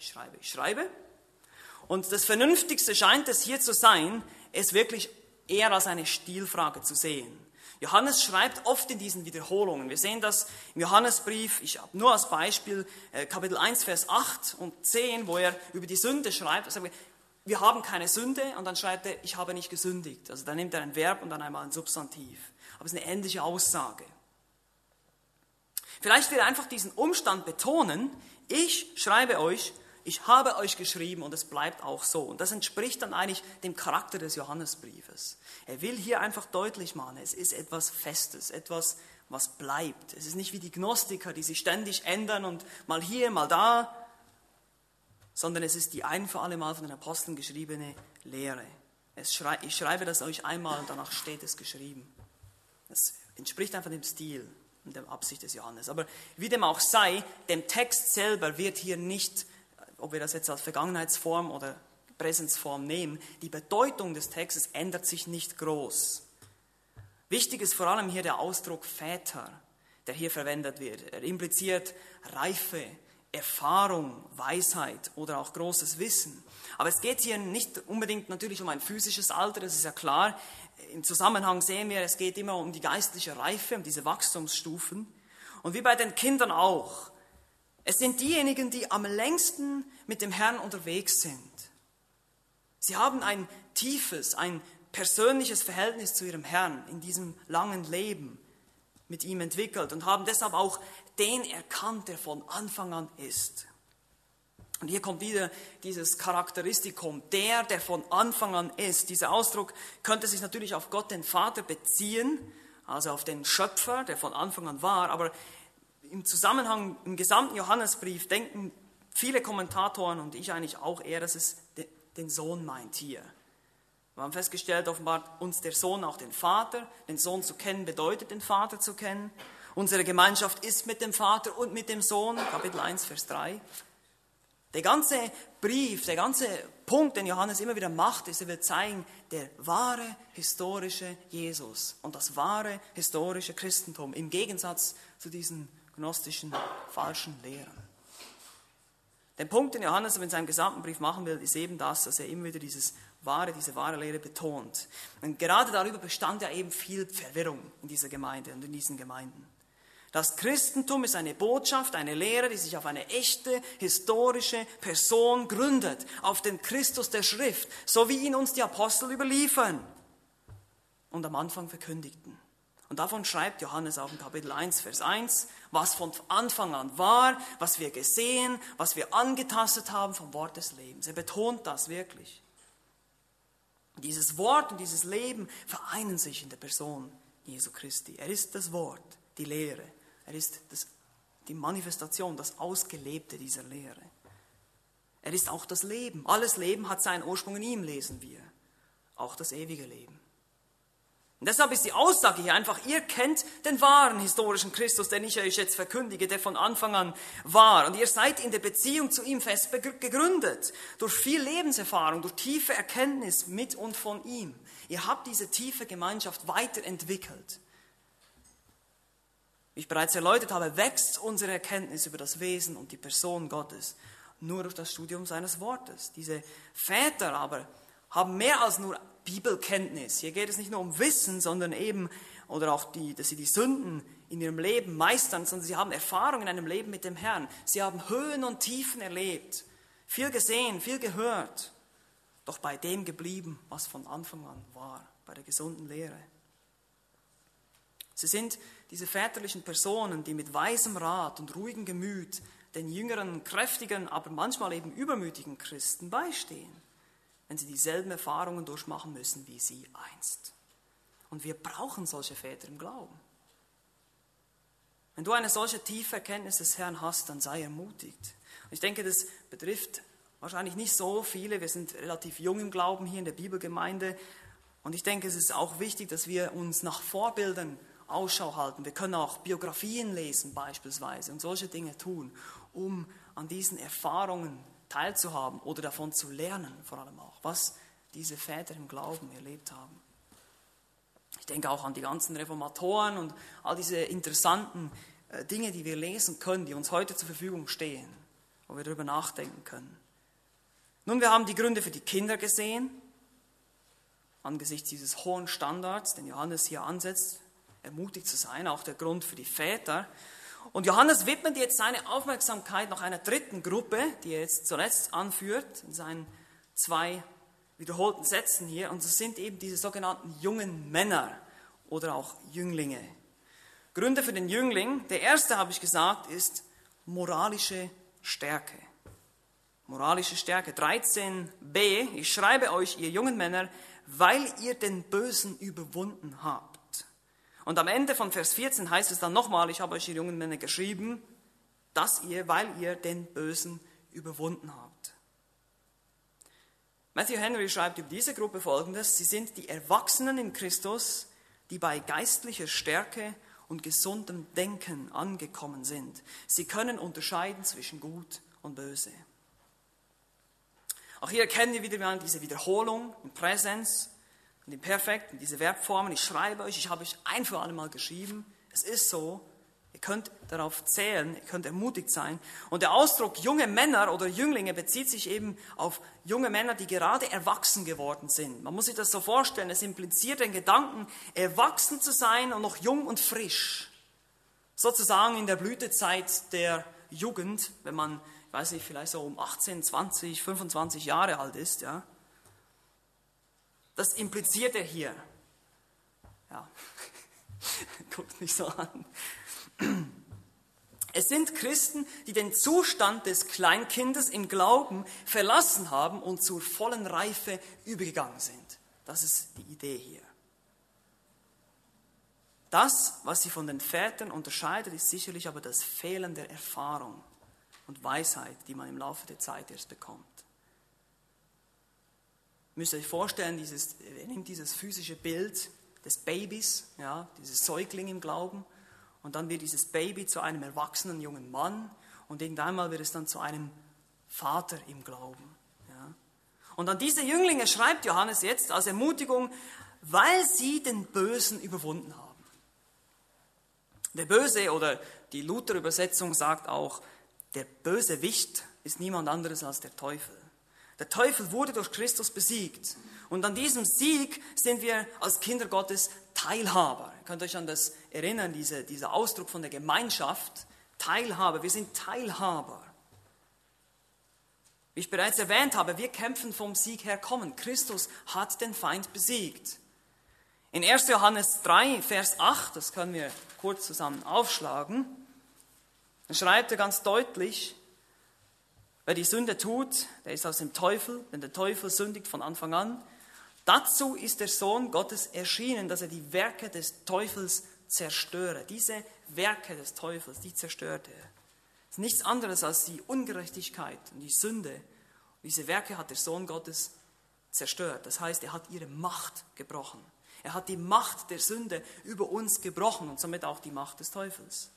Und das Vernünftigste scheint es hier zu sein, es wirklich eher als eine Stilfrage zu sehen. Johannes schreibt oft in diesen Wiederholungen. Wir sehen das im Johannesbrief, ich habe nur als Beispiel Kapitel 1, Vers 8 und 10, wo er über die Sünde schreibt. Also wir haben keine Sünde und dann schreibt er, ich habe nicht gesündigt. Also dann nimmt er ein Verb und dann einmal ein Substantiv. Aber es ist eine ähnliche Aussage. Vielleicht will er einfach diesen Umstand betonen, ich schreibe euch, ich habe euch geschrieben und es bleibt auch so. Und das entspricht dann eigentlich dem Charakter des Johannesbriefes. Er will hier einfach deutlich machen, es ist etwas Festes, etwas, was bleibt. Es ist nicht wie die Gnostiker, die sich ständig ändern und mal hier, mal da, sondern es ist die ein für alle Mal von den Aposteln geschriebene Lehre. Ich schreibe das euch einmal und danach steht es geschrieben. Das entspricht einfach dem Stil und der Absicht des Johannes. Aber wie dem auch sei, dem Text selber wird hier nicht, ob wir das jetzt als Vergangenheitsform oder Präsensform nehmen, die Bedeutung des Textes ändert sich nicht groß. Wichtig ist vor allem hier der Ausdruck Väter, der hier verwendet wird. Er impliziert Reife, Erfahrung, Weisheit oder auch großes Wissen. Aber es geht hier nicht unbedingt natürlich um ein physisches Alter, das ist ja klar. Im Zusammenhang sehen wir, es geht immer um die geistliche Reife, um diese Wachstumsstufen. Und wie bei den Kindern auch. Es sind diejenigen, die am längsten mit dem Herrn unterwegs sind. Sie haben ein tiefes, ein persönliches Verhältnis zu ihrem Herrn in diesem langen Leben mit ihm entwickelt und haben deshalb auch den erkannt, der von Anfang an ist. Und hier kommt wieder dieses Charakteristikum, der von Anfang an ist. Dieser Ausdruck könnte sich natürlich auf Gott den Vater beziehen, also auf den Schöpfer, der von Anfang an war, aber im Zusammenhang, im gesamten Johannesbrief denken viele Kommentatoren und ich eigentlich auch eher, dass es den Sohn meint hier. Wir haben festgestellt, offenbart uns der Sohn auch den Vater. Den Sohn zu kennen bedeutet, den Vater zu kennen. Unsere Gemeinschaft ist mit dem Vater und mit dem Sohn, Kapitel 1, Vers 3. Der ganze Brief, der ganze Punkt, den Johannes immer wieder macht, ist, er will zeigen, der wahre historische Jesus und das wahre historische Christentum im Gegensatz zu diesen gnostischen falschen Lehren. Der Punkt, den Johannes in seinem gesamten Brief machen will, ist eben das, dass er immer wieder diese wahre Lehre betont. Und gerade darüber bestand ja eben viel Verwirrung in dieser Gemeinde und in diesen Gemeinden. Das Christentum ist eine Botschaft, eine Lehre, die sich auf eine echte, historische Person gründet, auf den Christus der Schrift, so wie ihn uns die Apostel überliefern und am Anfang verkündigten. Und davon schreibt Johannes auch in Kapitel 1, Vers 1, was von Anfang an war, was wir gesehen, was wir angetastet haben vom Wort des Lebens. Er betont das wirklich. Dieses Wort und dieses Leben vereinen sich in der Person Jesu Christi. Er ist das Wort, die Lehre. Er ist die Manifestation, das Ausgelebte dieser Lehre. Er ist auch das Leben. Alles Leben hat seinen Ursprung in ihm, lesen wir. Auch das ewige Leben. Und deshalb ist die Aussage hier einfach, ihr kennt den wahren historischen Christus, den ich euch jetzt verkündige, der von Anfang an war. Und ihr seid in der Beziehung zu ihm fest gegründet. Durch viel Lebenserfahrung, durch tiefe Erkenntnis mit und von ihm. Ihr habt diese tiefe Gemeinschaft weiterentwickelt. Wie ich bereits erläutert habe, wächst unsere Erkenntnis über das Wesen und die Person Gottes nur durch das Studium seines Wortes. Diese Väter aber haben mehr als nur Bibelkenntnis. Hier geht es nicht nur um Wissen, sondern eben, oder auch dass sie die Sünden in ihrem Leben meistern, sondern sie haben Erfahrung in einem Leben mit dem Herrn. Sie haben Höhen und Tiefen erlebt, viel gesehen, viel gehört, doch bei dem geblieben, was von Anfang an war, bei der gesunden Lehre. Sie sind diese väterlichen Personen, die mit weisem Rat und ruhigem Gemüt den jüngeren, kräftigen, aber manchmal eben übermütigen Christen beistehen, wenn sie dieselben Erfahrungen durchmachen müssen wie sie einst. Und wir brauchen solche Väter im Glauben. Wenn du eine solche tiefe Erkenntnis des Herrn hast, dann sei ermutigt. Und ich denke, das betrifft wahrscheinlich nicht so viele. Wir sind relativ jung im Glauben hier in der Bibelgemeinde. Und ich denke, es ist auch wichtig, dass wir uns nach Vorbildern Ausschau halten. Wir können auch Biografien lesen beispielsweise und solche Dinge tun, um an diesen Erfahrungen teilzuhaben oder davon zu lernen, vor allem auch, was diese Väter im Glauben erlebt haben. Ich denke auch an die ganzen Reformatoren und all diese interessanten Dinge, die wir lesen können, die uns heute zur Verfügung stehen, wo wir darüber nachdenken können. Nun, wir haben die Gründe für die Kinder gesehen, angesichts dieses hohen Standards, den Johannes hier ansetzt, ermutigt zu sein, auch der Grund für die Väter. Und Johannes widmet jetzt seine Aufmerksamkeit noch einer dritten Gruppe, die er jetzt zuletzt anführt, in seinen 2 wiederholten Sätzen hier. Und das sind eben diese sogenannten jungen Männer oder auch Jünglinge. Gründe für den Jüngling, der erste, habe ich gesagt, ist moralische Stärke. Moralische Stärke, 13b. Ich schreibe euch, ihr jungen Männer, weil ihr den Bösen überwunden habt. Und am Ende von Vers 14 heißt es dann nochmal, ich habe euch, ihr jungen Männer, geschrieben, weil ihr den Bösen überwunden habt. Matthew Henry schreibt über diese Gruppe Folgendes: Sie sind die Erwachsenen in Christus, die bei geistlicher Stärke und gesundem Denken angekommen sind. Sie können unterscheiden zwischen Gut und Böse. Auch hier erkennen wir wieder diese Wiederholung im Präsens und im Perfekt, in diese Verbformen. Ich schreibe euch, ich habe euch ein für alle Mal geschrieben. Es ist so. Ihr könnt darauf zählen, ihr könnt ermutigt sein. Und der Ausdruck junge Männer oder Jünglinge bezieht sich eben auf junge Männer, die gerade erwachsen geworden sind. Man muss sich das so vorstellen, es impliziert den Gedanken, erwachsen zu sein und noch jung und frisch. Sozusagen in der Blütezeit der Jugend, wenn man, ich weiß nicht, vielleicht so um 18, 20, 25 Jahre alt ist, ja. Das impliziert er hier. Ja, guckt mich so an. Es sind Christen, die den Zustand des Kleinkindes im Glauben verlassen haben und zur vollen Reife übergegangen sind. Das ist die Idee hier. Das, was sie von den Vätern unterscheidet, ist sicherlich aber das Fehlen der Erfahrung und Weisheit, die man im Laufe der Zeit erst bekommt. Ihr müsst euch vorstellen, er nimmt dieses physische Bild des Babys, ja, dieses Säugling im Glauben, und dann wird dieses Baby zu einem erwachsenen jungen Mann und irgendwann mal wird es dann zu einem Vater im Glauben. Ja. Und an diese Jünglinge schreibt Johannes jetzt als Ermutigung, weil sie den Bösen überwunden haben. Der Böse, oder die Luther-Übersetzung sagt auch, der Bösewicht ist niemand anderes als der Teufel. Der Teufel wurde durch Christus besiegt. Und an diesem Sieg sind wir als Kinder Gottes Teilhaber. Ihr könnt euch an das erinnern, dieser Ausdruck von der Gemeinschaft. Teilhaber, wir sind Teilhaber. Wie ich bereits erwähnt habe, wir kämpfen vom Sieg her kommen. Christus hat den Feind besiegt. In 1. Johannes 3, Vers 8, das können wir kurz zusammen aufschlagen, da schreibt er ganz deutlich, wer die Sünde tut, der ist aus dem Teufel, denn der Teufel sündigt von Anfang an. Dazu ist der Sohn Gottes erschienen, dass er die Werke des Teufels zerstöre. Diese Werke des Teufels, die zerstört er. Das ist nichts anderes als die Ungerechtigkeit und die Sünde. Und diese Werke hat der Sohn Gottes zerstört. Das heißt, er hat ihre Macht gebrochen. Er hat die Macht der Sünde über uns gebrochen und somit auch die Macht des Teufels.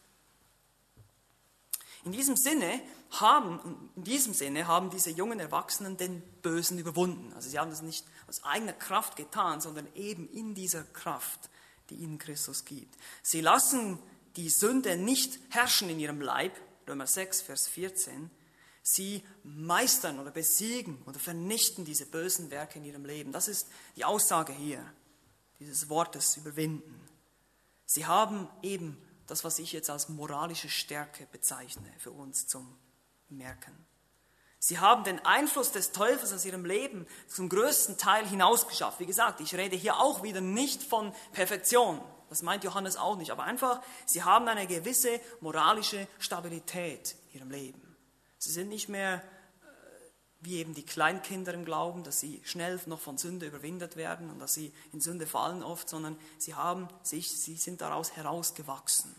In diesem Sinne haben diese jungen Erwachsenen den Bösen überwunden. Also sie haben das nicht aus eigener Kraft getan, sondern eben in dieser Kraft, die ihnen Christus gibt. Sie lassen die Sünde nicht herrschen in ihrem Leib, Römer 6, Vers 14. Sie meistern oder besiegen oder vernichten diese bösen Werke in ihrem Leben. Das ist die Aussage hier, dieses Wortes überwinden. Sie haben eben das, was ich jetzt als moralische Stärke bezeichne, für uns zum Merken. Sie haben den Einfluss des Teufels aus ihrem Leben zum größten Teil hinausgeschafft. Wie gesagt, ich rede hier auch wieder nicht von Perfektion. Das meint Johannes auch nicht. Aber einfach, sie haben eine gewisse moralische Stabilität in ihrem Leben. Sie sind nicht mehr wie eben die Kleinkinder im Glauben, dass sie schnell noch von Sünde überwindet werden und dass sie in Sünde fallen oft, sondern sie sind daraus herausgewachsen.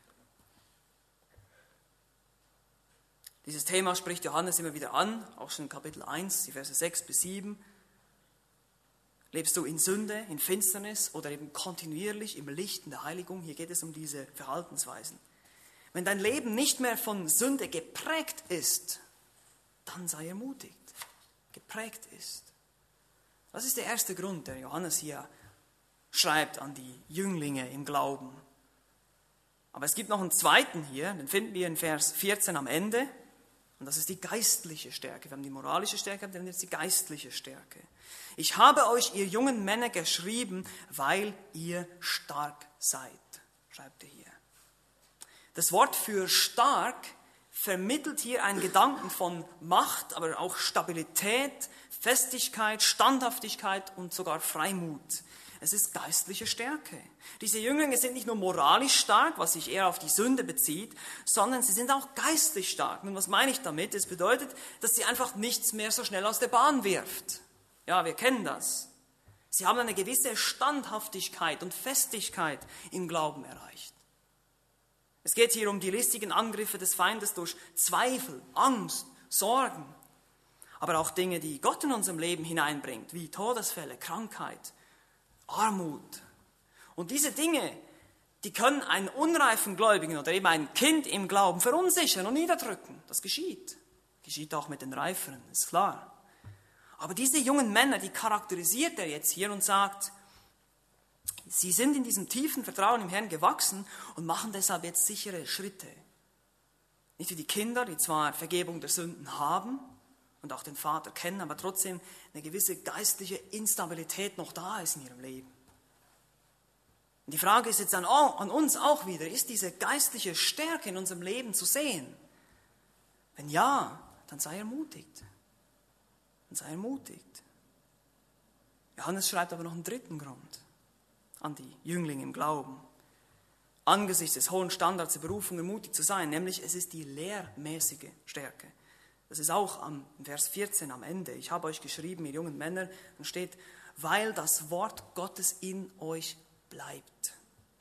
Dieses Thema spricht Johannes immer wieder an, auch schon in Kapitel 1, die Verse 6 bis 7. Lebst du in Sünde, in Finsternis oder eben kontinuierlich im Licht, in der Heiligung? Hier geht es um diese Verhaltensweisen. Wenn dein Leben nicht mehr von Sünde geprägt ist, dann sei ermutigt, geprägt ist. Das ist der erste Grund, der Johannes hier schreibt an die Jünglinge im Glauben. Aber es gibt noch einen zweiten hier, den finden wir in Vers 14 am Ende. Und das ist die geistliche Stärke. Wir haben die moralische Stärke, dann jetzt die geistliche Stärke. Ich habe euch, ihr jungen Männer, geschrieben, weil ihr stark seid, schreibt er hier. Das Wort für stark vermittelt hier einen Gedanken von Macht, aber auch Stabilität, Festigkeit, Standhaftigkeit und sogar Freimut. Es ist geistliche Stärke. Diese Jünglinge sind nicht nur moralisch stark, was sich eher auf die Sünde bezieht, sondern sie sind auch geistlich stark. Nun, was meine ich damit? Es bedeutet, dass sie einfach nichts mehr so schnell aus der Bahn wirft. Ja, wir kennen das. Sie haben eine gewisse Standhaftigkeit und Festigkeit im Glauben erreicht. Es geht hier um die listigen Angriffe des Feindes durch Zweifel, Angst, Sorgen, aber auch Dinge, die Gott in unserem Leben hineinbringt, wie Todesfälle, Krankheit, Armut. Und diese Dinge, die können einen unreifen Gläubigen oder eben ein Kind im Glauben verunsichern und niederdrücken. Das geschieht. Geschieht auch mit den Reiferen, ist klar. Aber diese jungen Männer, die charakterisiert er jetzt hier und sagt, sie sind in diesem tiefen Vertrauen im Herrn gewachsen und machen deshalb jetzt sichere Schritte. Nicht wie die Kinder, die zwar Vergebung der Sünden haben und auch den Vater kennen, aber trotzdem eine gewisse geistliche Instabilität noch da ist in ihrem Leben. Und die Frage ist jetzt an uns auch wieder, ist diese geistliche Stärke in unserem Leben zu sehen? Wenn ja, dann sei ermutigt. Dann sei ermutigt. Johannes schreibt aber noch einen dritten Grund an die Jünglinge im Glauben. Angesichts des hohen Standards der Berufung ermutigt zu sein, nämlich es ist die lehrmäßige Stärke. Das ist auch am Vers 14 am Ende. Ich habe euch geschrieben, ihr jungen Männer, dann steht, weil das Wort Gottes in euch bleibt.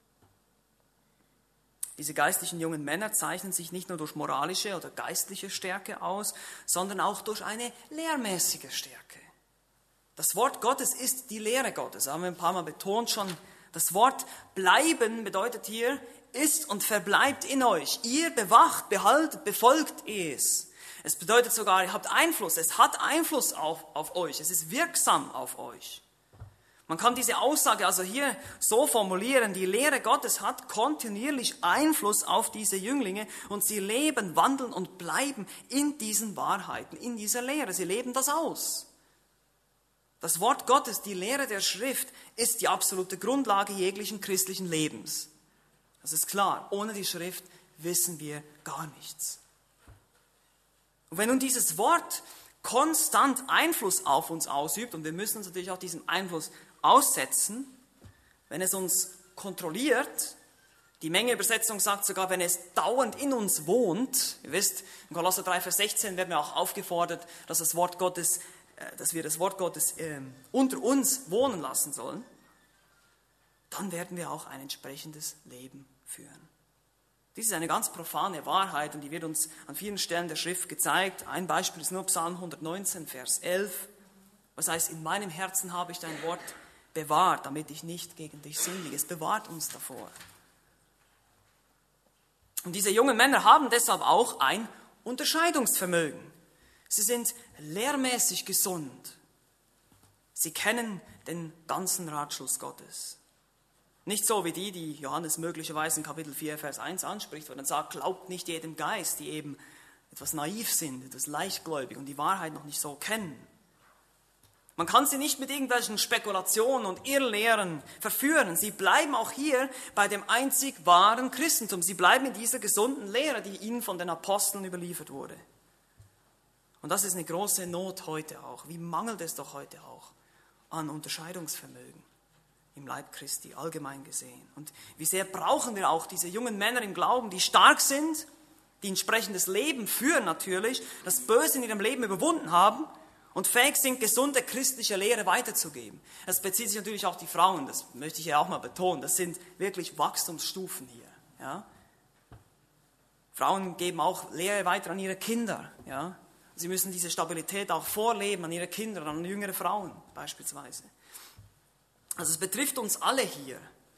Diese geistlichen jungen Männer zeichnen sich nicht nur durch moralische oder geistliche Stärke aus, sondern auch durch eine lehrmäßige Stärke. Das Wort Gottes ist die Lehre Gottes. Das haben wir ein paar Mal betont schon. Das Wort bleiben bedeutet hier, ist und verbleibt in euch. Ihr bewacht, behaltet, befolgt es. Es bedeutet sogar, ihr habt Einfluss. Es hat Einfluss auf euch. Es ist wirksam auf euch. Man kann diese Aussage also hier so formulieren, die Lehre Gottes hat kontinuierlich Einfluss auf diese Jünglinge und sie leben, wandeln und bleiben in diesen Wahrheiten, in dieser Lehre. Sie leben das aus. Das Wort Gottes, die Lehre der Schrift, ist die absolute Grundlage jeglichen christlichen Lebens. Das ist klar, ohne die Schrift wissen wir gar nichts. Und wenn nun dieses Wort konstant Einfluss auf uns ausübt, und wir müssen uns natürlich auch diesem Einfluss aussetzen, wenn es uns kontrolliert, die Mengeübersetzung sagt sogar, wenn es dauernd in uns wohnt, ihr wisst, in Kolosser 3, Vers 16 werden wir auch aufgefordert, dass wir das Wort Gottes unter uns wohnen lassen sollen, dann werden wir auch ein entsprechendes Leben führen. Dies ist eine ganz profane Wahrheit und die wird uns an vielen Stellen der Schrift gezeigt. Ein Beispiel ist nur Psalm 119, Vers 11. Was heißt, in meinem Herzen habe ich dein Wort bewahrt, damit ich nicht gegen dich sündige. Es bewahrt uns davor. Und diese jungen Männer haben deshalb auch ein Unterscheidungsvermögen. Sie sind lehrmäßig gesund. Sie kennen den ganzen Ratschluss Gottes. Nicht so wie die Johannes möglicherweise in Kapitel 4, Vers 1 anspricht, wo er dann sagt, glaubt nicht jedem Geist, die eben etwas naiv sind, etwas leichtgläubig und die Wahrheit noch nicht so kennen. Man kann sie nicht mit irgendwelchen Spekulationen und Irrlehren verführen. Sie bleiben auch hier bei dem einzig wahren Christentum. Sie bleiben in dieser gesunden Lehre, die ihnen von den Aposteln überliefert wurde. Und das ist eine große Not heute auch. Wie mangelt es doch heute auch an Unterscheidungsvermögen im Leib Christi, allgemein gesehen. Und wie sehr brauchen wir auch diese jungen Männer im Glauben, die stark sind, die entsprechendes Leben führen natürlich, das Böse in ihrem Leben überwunden haben und fähig sind, gesunde christliche Lehre weiterzugeben. Das bezieht sich natürlich auch auf die Frauen, das möchte ich ja auch mal betonen. Das sind wirklich Wachstumsstufen hier. Ja? Frauen geben auch Lehre weiter an ihre Kinder. Ja? Sie müssen diese Stabilität auch vorleben an ihre Kinder, an jüngere Frauen beispielsweise. Also es betrifft uns alle hier,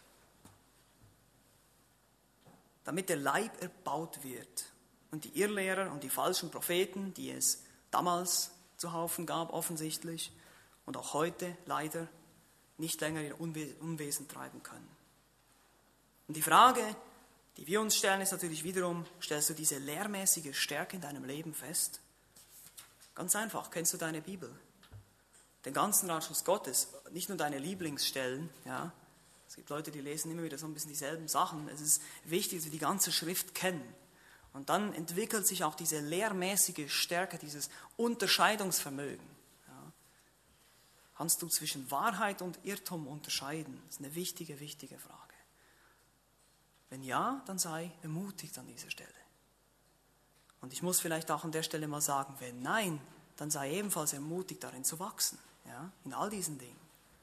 damit der Leib erbaut wird und die Irrlehrer und die falschen Propheten, die es damals zuhaufen gab offensichtlich und auch heute leider nicht länger ihr Unwesen treiben können. Und die Frage, die wir uns stellen, ist natürlich wiederum, stellst du diese lehrmäßige Stärke in deinem Leben fest? Ganz einfach, kennst du deine Bibel? Den ganzen Ratschluss Gottes, nicht nur deine Lieblingsstellen. Ja. Es gibt Leute, die lesen immer wieder so ein bisschen dieselben Sachen. Es ist wichtig, dass wir die ganze Schrift kennen. Und dann entwickelt sich auch diese lehrmäßige Stärke, dieses Unterscheidungsvermögen. Ja. Kannst du zwischen Wahrheit und Irrtum unterscheiden? Das ist eine wichtige, wichtige Frage. Wenn ja, dann sei ermutigt an dieser Stelle. Und ich muss vielleicht auch an der Stelle mal sagen, wenn nein, dann sei ebenfalls ermutigt, darin zu wachsen. Ja, in all diesen Dingen.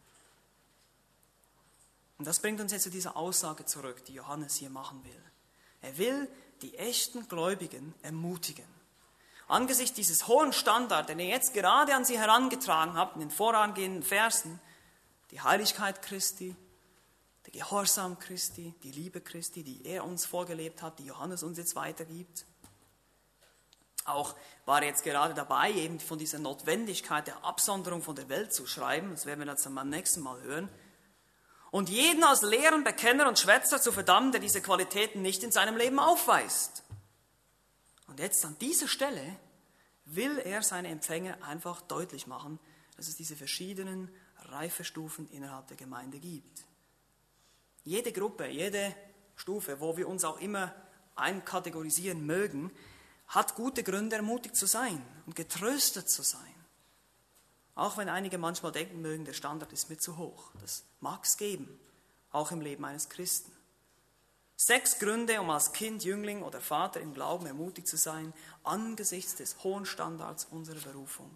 Und das bringt uns jetzt zu dieser Aussage zurück, die Johannes hier machen will. Er will die echten Gläubigen ermutigen. Angesichts dieses hohen Standards, den er jetzt gerade an sie herangetragen hat, in den vorangehenden Versen, die Heiligkeit Christi, der Gehorsam Christi, die Liebe Christi, die er uns vorgelebt hat, die Johannes uns jetzt weitergibt. Auch war er jetzt gerade dabei, eben von dieser Notwendigkeit der Absonderung von der Welt zu schreiben. Das werden wir jetzt beim nächsten Mal hören. Und jeden als Lehren, Bekenner und Schwätzer zu verdammen, der diese Qualitäten nicht in seinem Leben aufweist. Und jetzt an dieser Stelle will er seine Empfänger einfach deutlich machen, dass es diese verschiedenen Reifestufen innerhalb der Gemeinde gibt. Jede Gruppe, jede Stufe, wo wir uns auch immer einkategorisieren mögen, hat gute Gründe, ermutigt zu sein und getröstet zu sein. Auch wenn einige manchmal denken mögen, der Standard ist mir zu hoch. Das mag es geben, auch im Leben eines Christen. 6 Gründe, um als Kind, Jüngling oder Vater im Glauben ermutigt zu sein, angesichts des hohen Standards unserer Berufung.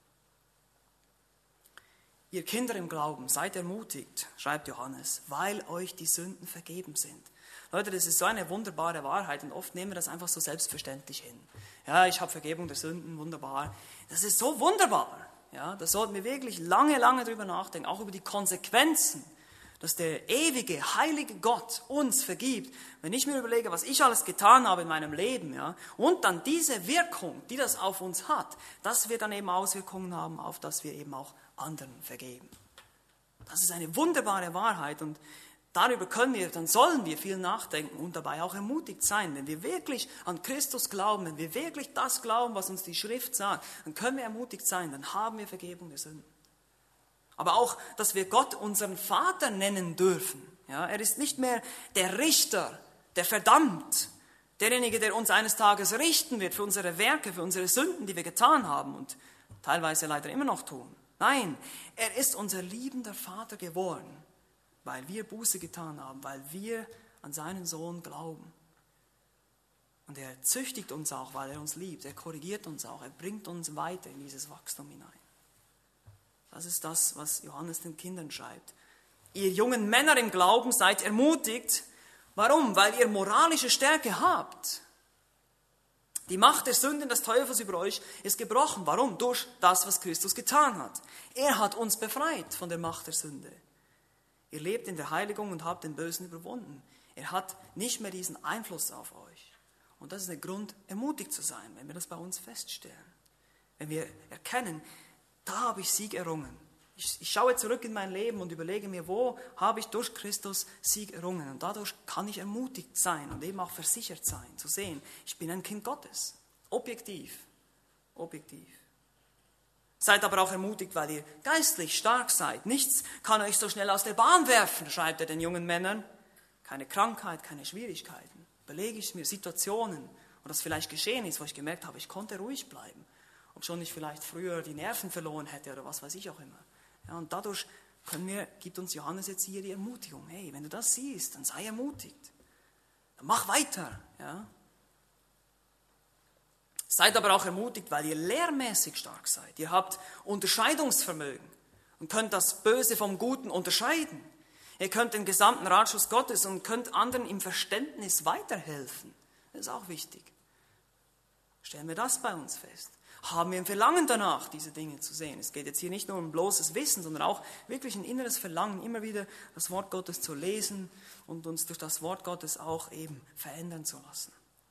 Ihr Kinder im Glauben, seid ermutigt, schreibt Johannes, weil euch die Sünden vergeben sind. Leute, das ist so eine wunderbare Wahrheit und oft nehmen wir das einfach so selbstverständlich hin. Ja, ich habe Vergebung der Sünden, wunderbar. Das ist so wunderbar. Ja, da sollten wir wirklich lange, lange drüber nachdenken, auch über die Konsequenzen, dass der ewige, heilige Gott uns vergibt. Wenn ich mir überlege, was ich alles getan habe in meinem Leben, ja, und dann diese Wirkung, die das auf uns hat, dass wir dann eben Auswirkungen haben, auf das wir eben auch anderen vergeben. Das ist eine wunderbare Wahrheit und darüber dann sollen wir viel nachdenken und dabei auch ermutigt sein. Wenn wir wirklich an Christus glauben, wenn wir wirklich das glauben, was uns die Schrift sagt, dann können wir ermutigt sein, dann haben wir Vergebung der Sünden. Aber auch, dass wir Gott unseren Vater nennen dürfen. Ja, er ist nicht mehr der Richter, der verdammt, derjenige, der uns eines Tages richten wird für unsere Werke, für unsere Sünden, die wir getan haben und teilweise leider immer noch tun. Nein, er ist unser liebender Vater geworden, weil wir Buße getan haben, weil wir an seinen Sohn glauben. Und er züchtigt uns auch, weil er uns liebt. Er korrigiert uns auch. Er bringt uns weiter in dieses Wachstum hinein. Das ist das, was Johannes den Kindern schreibt. Ihr jungen Männer im Glauben seid ermutigt. Warum? Weil ihr moralische Stärke habt. Die Macht der Sünden des Teufels über euch ist gebrochen. Warum? Durch das, was Christus getan hat. Er hat uns befreit von der Macht der Sünde. Ihr lebt in der Heiligung und habt den Bösen überwunden. Er hat nicht mehr diesen Einfluss auf euch. Und das ist der Grund, ermutigt zu sein, wenn wir das bei uns feststellen. Wenn wir erkennen, da habe ich Sieg errungen. Ich schaue zurück in mein Leben und überlege mir, wo habe ich durch Christus Sieg errungen. Und dadurch kann ich ermutigt sein und eben auch versichert sein, zu sehen, ich bin ein Kind Gottes. Objektiv. Objektiv. Seid aber auch ermutigt, weil ihr geistlich stark seid. Nichts kann euch so schnell aus der Bahn werfen, schreibt er den jungen Männern. Keine Krankheit, keine Schwierigkeiten. Belege ich mir Situationen, wo das vielleicht geschehen ist, wo ich gemerkt habe, ich konnte ruhig bleiben. Obschon ich vielleicht früher die Nerven verloren hätte oder was weiß ich auch immer. Ja, und dadurch gibt uns Johannes jetzt hier die Ermutigung. Hey, wenn du das siehst, dann sei ermutigt. Dann mach weiter. Ja. Seid aber auch ermutigt, weil ihr lehrmäßig stark seid. Ihr habt Unterscheidungsvermögen und könnt das Böse vom Guten unterscheiden. Ihr könnt den gesamten Ratschluss Gottes und könnt anderen im Verständnis weiterhelfen. Das ist auch wichtig. Stellen wir das bei uns fest. Haben wir ein Verlangen danach, diese Dinge zu sehen. Es geht jetzt hier nicht nur um bloßes Wissen, sondern auch wirklich ein inneres Verlangen, immer wieder das Wort Gottes zu lesen und uns durch das Wort Gottes auch eben verändern zu lassen.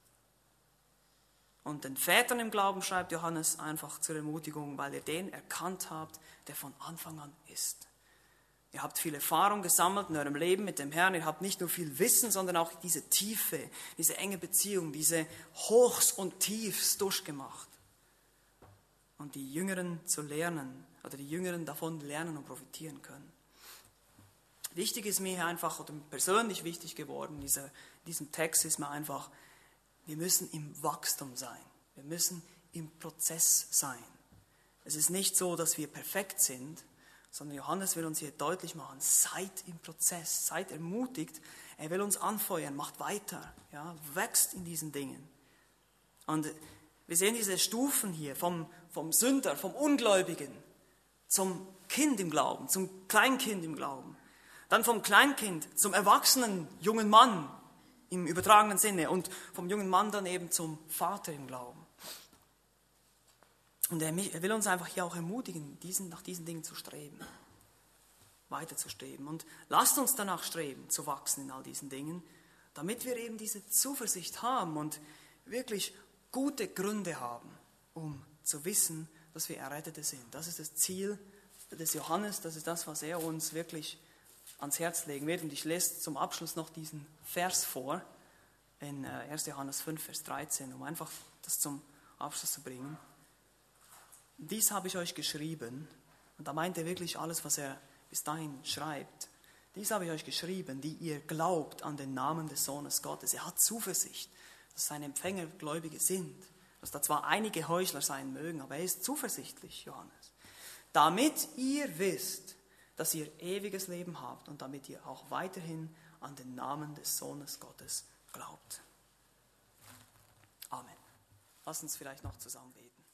Und den Vätern im Glauben schreibt Johannes einfach zur Ermutigung, weil ihr den erkannt habt, der von Anfang an ist. Ihr habt viel Erfahrung gesammelt in eurem Leben mit dem Herrn. Ihr habt nicht nur viel Wissen, sondern auch diese Tiefe, diese enge Beziehung, diese Hochs und Tiefs durchgemacht. Und die Jüngeren zu lernen, oder die Jüngeren davon lernen und profitieren können. Wichtig ist mir einfach, oder persönlich wichtig geworden, in diesem Text ist mir einfach, wir müssen im Wachstum sein. Wir müssen im Prozess sein. Es ist nicht so, dass wir perfekt sind, sondern Johannes will uns hier deutlich machen, seid im Prozess, seid ermutigt. Er will uns anfeuern, macht weiter, ja, wächst in diesen Dingen. Und wir sehen diese Stufen hier vom Sünder, vom Ungläubigen zum Kind im Glauben, zum Kleinkind im Glauben. Dann vom Kleinkind zum erwachsenen jungen Mann im übertragenen Sinne und vom jungen Mann dann eben zum Vater im Glauben. Und er will uns einfach hier auch ermutigen, nach diesen Dingen zu streben, weiterzustreben. Und lasst uns danach streben, zu wachsen in all diesen Dingen, damit wir eben diese Zuversicht haben und wirklich gute Gründe haben, um zu wissen, dass wir Errettete sind. Das ist das Ziel des Johannes, das ist das, was er uns wirklich ans Herz legen wird. Und ich lese zum Abschluss noch diesen Vers vor, in 1. Johannes 5, Vers 13, um einfach das zum Abschluss zu bringen. Dies habe ich euch geschrieben, und da meint er wirklich alles, was er bis dahin schreibt. Dies habe ich euch geschrieben, die ihr glaubt an den Namen des Sohnes Gottes. Er hat Zuversicht, dass seine Empfänger Gläubige sind. Dass da zwar einige Heuchler sein mögen, aber er ist zuversichtlich, Johannes. damit ihr wisst, dass ihr ewiges Leben habt und damit ihr auch weiterhin an den Namen des Sohnes Gottes glaubt. Amen. Lass uns vielleicht noch zusammen beten.